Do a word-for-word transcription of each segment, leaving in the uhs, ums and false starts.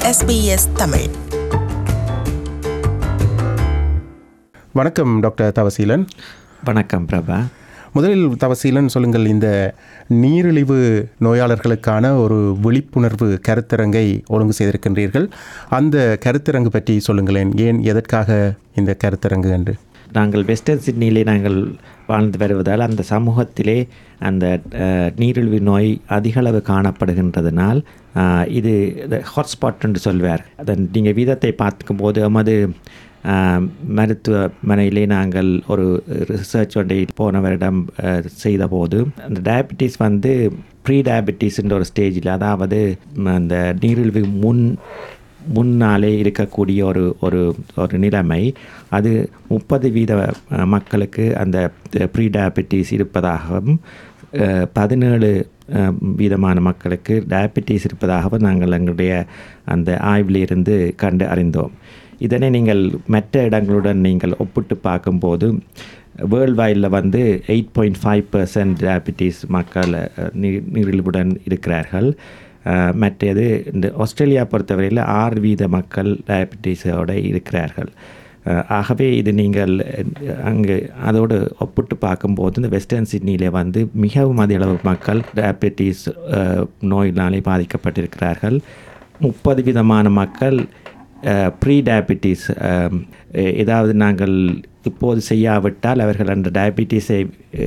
S B S Tamil. வணக்கம் doctor Thavaseelan. வணக்கம் பிரபா. முதலில் தவசீலன் சொல்லுங்கள், இந்த நீரிழிவு நோயாளர்களுக்கான ஒரு விழிப்புணர்வு கருத்தரங்கை ஒழுங்கு செய்திருக்கின்றீர்கள். அந்த கருத்தரங்கு பற்றி சொல்லுங்களேன். ஏன், எதற்காக இந்த கருத்தரங்கு என்று? நாங்கள் வெஸ்டர்ன் சிட்னியிலே நாங்கள் வாழ்ந்து வருவதால் அந்த சமூகத்திலே அந்த நீரிழிவு நோய் அதிகளவு காணப்படுகின்றதுனால் இது ஹாட்ஸ்பாட் என்று சொல்வார். அதன் நீங்கள் வீதத்தை பார்க்கும்போது எமது மருத்துவமனையிலே நாங்கள் ஒரு ரிசர்ச் ஒன்றை போன வருடம் செய்தபோது அந்த டயபெட்டிஸ் வந்து ப்ரீ டயபெட்டிஸ்ன்ற ஒரு ஸ்டேஜில், அதாவது அந்த நீரிழிவு முன் முன்னாலே இருக்கக்கூடிய ஒரு ஒரு ஒரு நிலைமை, அது முப்பது வீத மக்களுக்கு அந்த ப்ரீ டயபெட்டிஸ் இருப்பதாகவும் பதினேழு வீதமான மக்களுக்கு டயபெட்டிஸ் இருப்பதாகவும் நாங்கள் எங்களுடைய அந்த ஆய்விலிருந்து கண்டு அறிந்தோம். இதனை நீங்கள் மற்ற இடங்களுடன் நீங்கள் ஒப்பிட்டு பார்க்கும்போது வேர்ல்டு வைடில் வந்து eight point five percent diabetes மக்கள் நீ நீரிழிவுடன் இருக்கிறார்கள். மற்றது இந்த ஆஸ்திரேலியா பொறுத்தவரையில் ஆறு வீத மக்கள் டயபெட்டிஸோடு இருக்கிறார்கள். ஆகவே இது நீங்கள் அங்கு அதோடு ஒப்பிட்டு பார்க்கும்போது இந்த வெஸ்டர்ன் சிட்னியில் வந்து மிகவும் அதிக அளவு மக்கள் டயபெட்டிஸ் நோயினாலே பாதிக்கப்பட்டிருக்கிறார்கள். முப்பது விதமான மக்கள் ப்ரீ டயபெட்டிஸ், ஏதாவது நாங்கள் இப்போது செய்யாவிட்டால் அவர்கள் அந்த டயபெட்டிஸை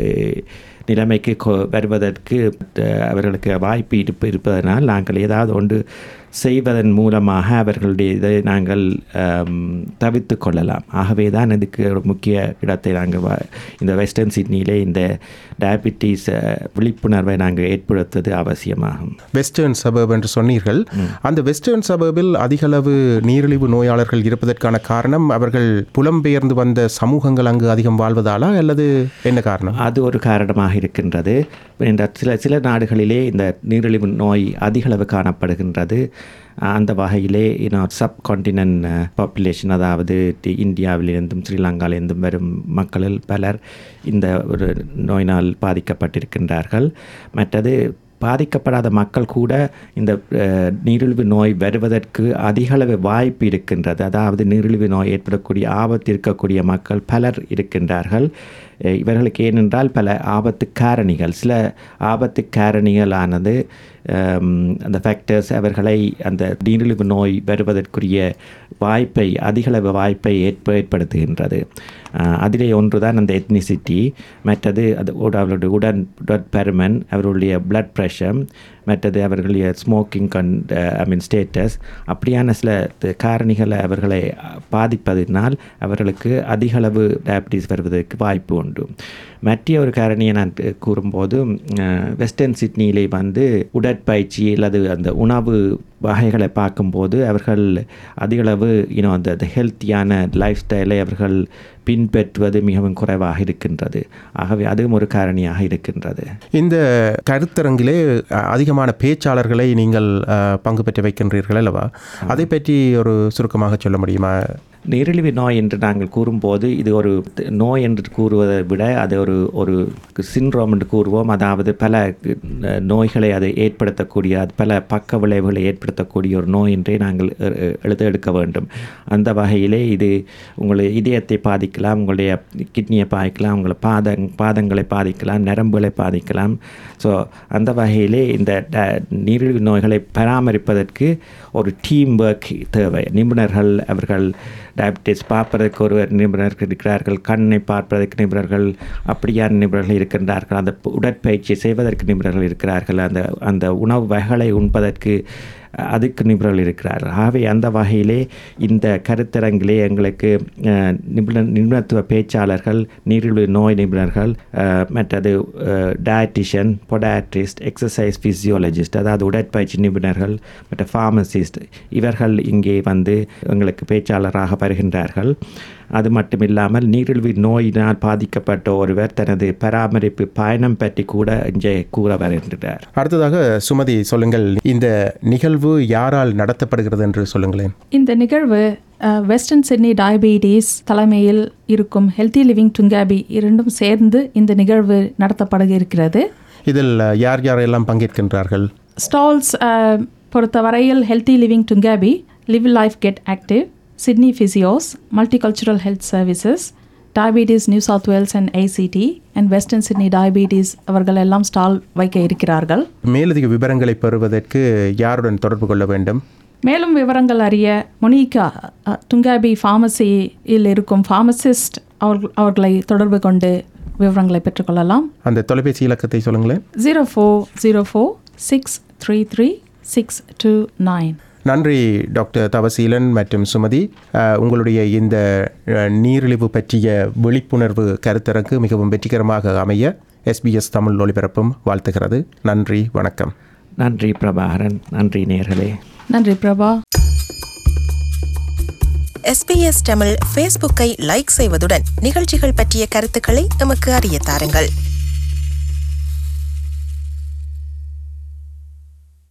நிலைமைக்கு வருவதற்கு அவர்களுக்கு வாய்ப்பு இருப்பு இருப்பதனால் நாங்கள் ஏதாவது ஒன்று செய்வதன் மூலமாக அவர்களுடைய இதை நாங்கள் தவிர்த்து கொள்ளலாம். ஆகவே தான் இதுக்கு ஒரு முக்கிய இடத்தை நாங்கள் இந்த வெஸ்டர்ன் சிட்னியிலே இந்த டயபெட்டிஸ் விழிப்புணர்வை நாங்கள் ஏற்படுத்துவது அவசியமாகும். வெஸ்டர்ன் சபர்ப் என்று சொன்னீர்கள். அந்த வெஸ்டர்ன் சபர்பில் அதிகளவு நீரிழிவு நோயாளர்கள் இருப்பதற்கான காரணம் அவர்கள் புலம்பெயர்ந்து வந்த சமூகங்கள் அங்கு அதிகம் வாழ்வதாலா, அல்லது என்ன காரணம்? அது ஒரு காரணமாக இருக்கின்றது. இந்த சில சில நாடுகளிலே இந்த நீரிழிவு நோய் அதிகளவு காணப்படுகின்றது. அந்த வகையிலே இன்னும் சப்கான்டினென்ட் பாப்புலேஷன், அதாவது இந்தியாவிலிருந்தும் ஸ்ரீலங்காவிலிருந்தும் வரும் மக்களில் பலர் இந்த ஒரு நோயினால் பாதிக்கப்பட்டிருக்கின்றார்கள். மற்றது பாதிக்கப்படாத மக்கள் கூட இந்த நீரிழிவு நோய் வருவதற்கு அதிகளவு வாய்ப்பு இருக்கின்றது. அதாவது நீரிழிவு நோய் ஏற்படக்கூடிய ஆபத்து இருக்கக்கூடிய மக்கள் பலர் இருக்கின்றார்கள். இவர்களுக்கு ஏனென்றால் பல ஆபத்து காரணிகள், சில ஆபத்து காரணிகளானது அந்த ஃபேக்டர்ஸ் அவர்களை அந்த நீரிழிவு நோய் வருவதற்குரிய வாய்ப்பை அதிகளவு வாய்ப்பை ஏற்ப ஏற்படுத்துகின்றது. அதிலே ஒன்று தான் அந்த எத்னிசிட்டி. மற்றது அது அவர்களுடைய உடன் உடற்பருமன், அவர்களுடைய பிளட் ப்ரெஷர், மற்றது அவர்களுடைய ஸ்மோக்கிங் கன் ஐ மீன் ஸ்டேட்டஸ், அப்படியான சில காரணிகளை அவர்களை பாதிப்பதனால் அவர்களுக்கு அதிகளவு டயபெட்டிஸ் வருவதற்கு வாய்ப்பு உண்டு. மற்ற ஒரு காரணியை நான் கூறும்போது வெஸ்டர்ன் சிட்னியிலே வந்து உடற்பயிற்சி அல்லது அந்த உணவு வகைகளை பார்க்கும்போது அவர்கள் அதிகளவு இன்னும் அந்த ஹெல்த்தியான லைஃப் ஸ்டைலை அவர்கள் பின்பற்றுவது மிகவும் குறைவாக இருக்கின்றது. ஆகவே அதுவும் ஒரு காரணியாக இருக்கின்றது. இந்த கருத்தரங்கிலே அதிகமான பேச்சாளர்களை நீங்கள் பங்கு பெற்று வைக்கின்றீர்கள் அல்லவா? அதை பற்றி ஒரு சுருக்கமாக சொல்ல முடியுமா? நீரிழிவு நோய் என்று நாங்கள் கூறும்போது இது ஒரு நோய் என்று கூறுவதை விட அது ஒரு ஒரு சிண்ட்ரோம் என்று கூறுவோம். அதாவது பல நோய்களை அதை ஏற்படுத்தக்கூடிய, பல பக்க விளைவுகளை ஏற்படுத்தக்கூடிய ஒரு நோய் என்றே நாங்கள் எழுத எடுக்க வேண்டும். அந்த வகையிலே இது உங்களுடைய இதயத்தை பாதிக்கலாம், உங்களுடைய கிட்னியை பாதிக்கலாம், உங்களை பாத பாதங்களை பாதிக்கலாம், நரம்புகளை பாதிக்கலாம். ஸோ அந்த வகையிலே இந்த நீரிழிவு நோய்களை பராமரிப்பதற்கு ஒரு டீம் ஒர்க் தேவை. நிபுணர்கள், அவர்கள் டயபெட்டிஸ் பார்ப்பதற்கு ஒருவர் நிபுணர்கள் இருக்கிறார்கள், கண்ணை பார்ப்பதற்கு நிபுணர்கள், அப்படியான நிபுணர்கள் இருக்கின்றார்கள், அந்த உடற்பயிற்சி செய்வதற்கு நிபுணர்கள் இருக்கிறார்கள், அந்த அந்த உணவு வகைகளை உண்பதற்கு அதுக்கு நிபுணர்கள் இருக்கிறார்கள். ஆகவே அந்த வகையிலே இந்த கருத்தரங்கிலே எங்களுக்கு நிபுணர் நிபுணத்துவ பேச்சாளர்கள், நீரிழிவு நோய் நிபுணர்கள், மற்றது டயட்டிஷியன், பொடாட்ரிஸ்ட், எக்ஸசைஸ் ஃபிசியோலஜிஸ்ட், அதாவது உடற்பயிற்சி நிபுணர்கள், மற்ற ஃபார்மசிஸ்ட், இவர்கள் இங்கே வந்து எங்களுக்கு பேச்சாளராக வருகின்றார்கள். அது மட்டும் இல்லாமல் நீரிழிவு நோயினால் பாதிக்கப்பட்ட ஒருவர் தனது பராமரிப்பு பயணம் பற்றி கூட இங்கே கூற வருகின்றார். அடுத்ததாக சுமதி சொல்லுங்கள், இந்த நிகழ்வு யாரால் நடத்தப்படுகிறது என்று சொல்லுங்களேன். இந்த நிகழ்வு வெஸ்டர்ன் சிட்னி டயபெட்டிஸ் தலைமையில் இருக்கும் ஹெல்த்தி லிவிங் டுங்காபி இரண்டும் சேர்ந்து இந்த நிகழ்வு நடத்தப்பட இருக்கிறது. இதில் யார் யாரெல்லாம் பங்கேற்கின்றார்கள்? ஸ்டால்ஸ் பொறுத்தவரையில் ஹெல்த்தி லிவிங் டுங்காபி Live Life Get Active, Sydney Physios, Multicultural Health Services, Diabetes New South Wales and A C T and Western Sydney Diabetes அவர்கள் எல்லாம் ஸ்டால் வைக்க இருக்கிறார்கள். மேலதிக விவரங்களை பெறுவதற்கு யாருடன் தொடர்பு கொள்ள வேண்டும்? மேலும் விவரங்கள் அறிய மொனிகா துங்காபி ஃபார்மசியில் இருக்கும் ஃபார்மசிஸ்ட் அவர்கள் அவர்களை தொடர்பு கொண்டு விவரங்களை பெற்றுக்கொள்ளலாம். அந்த தொலைபேசி இலக்கத்தை சொல்லுங்களேன். Zero four zero four six three three six two nine. நன்றி டாக்டர் தவசீலன் மற்றும் சுமதி. உங்களுடைய இந்த நீரிழிவு பற்றிய விழிப்புணர்வு கருத்தரங்கு மிகவும் வெற்றிகரமாக அமைய எஸ்பிஎஸ் தமிழ் ஒலிபரப்பும் வாழ்த்துகிறது. நன்றி, வணக்கம். நன்றி பிரபாகரன். நன்றி நேயர்களே. நன்றி பிரபா. எஸ்பிஎஸ் தமிழ் ஃபேஸ்புக்கை லைக் செய்வதுடன் நிகழ்ச்சிகள் பற்றிய கருத்துக்களை எமக்கு அறிய தாருங்கள்.